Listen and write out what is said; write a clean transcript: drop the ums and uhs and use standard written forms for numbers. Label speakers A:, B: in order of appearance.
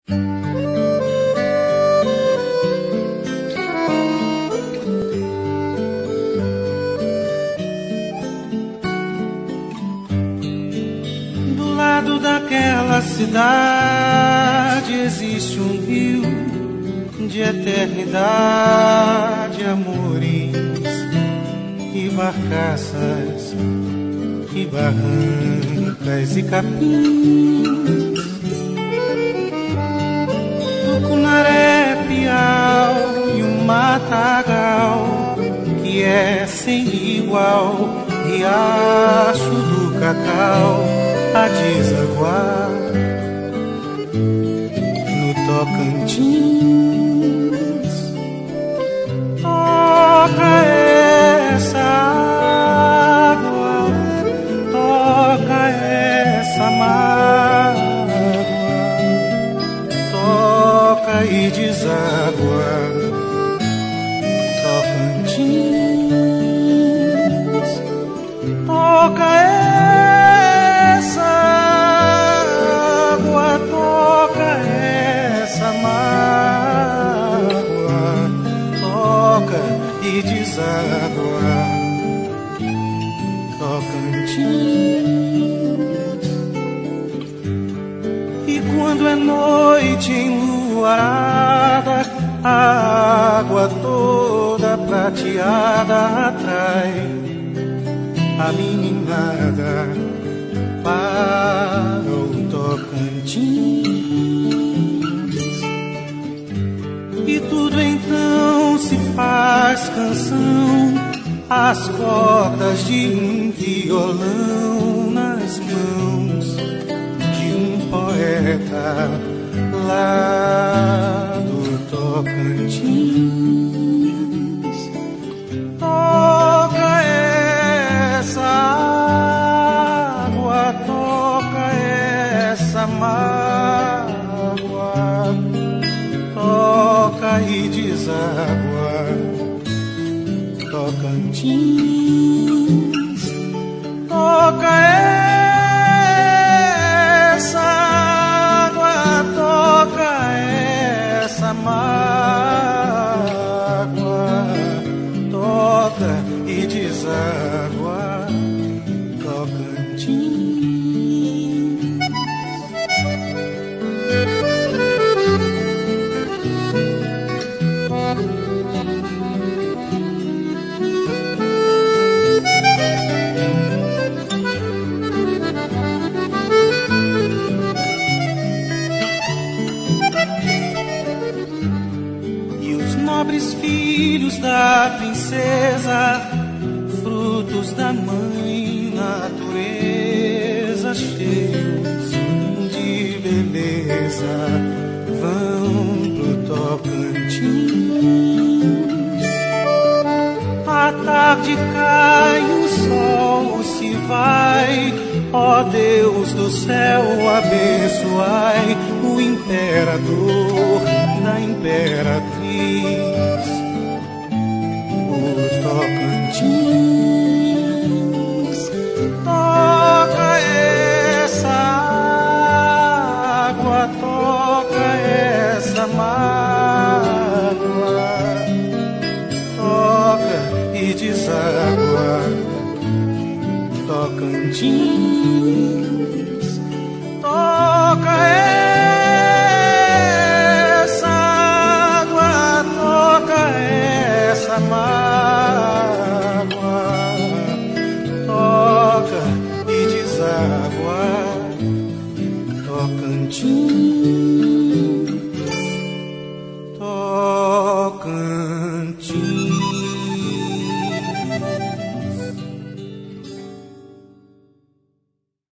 A: Do lado daquela cidade existe um rio de eternidade, amores e barcaças e barrancas e capins, tucunaré, piau e um matagal que é sem igual, riacho do cacau a desaguar no Tocantins. Toca essa água, toca essa mágoa, toca e deságua. Tocantins, toca essa água, toca essa mágoa, toca e deságua. Tocantins. E quando é noite enluarada, a água toda prateada atrai a meninada para o Tocantins. E tudo então se faz canção, as cordas de um violão nas mãos de um poeta lá do Tocantins. Toca essa água, toca essa mágoa, toca e deságua. Tocantins, toca essa água, toca essa mágoa, toca e deságua. Tocantins. Nobres filhos da princesa, frutos da mãe natureza, cheios de beleza, vão pro Tocantins. À tarde cai, o sol se vai, ó Deus do céu, abençoai o imperador da imperatriz. O Tocantins, toca essa água, toca essa mágoa, toca e deságua. Tocantins, toca essa água, toca essa mágoa, toca e deságua. Tocantins.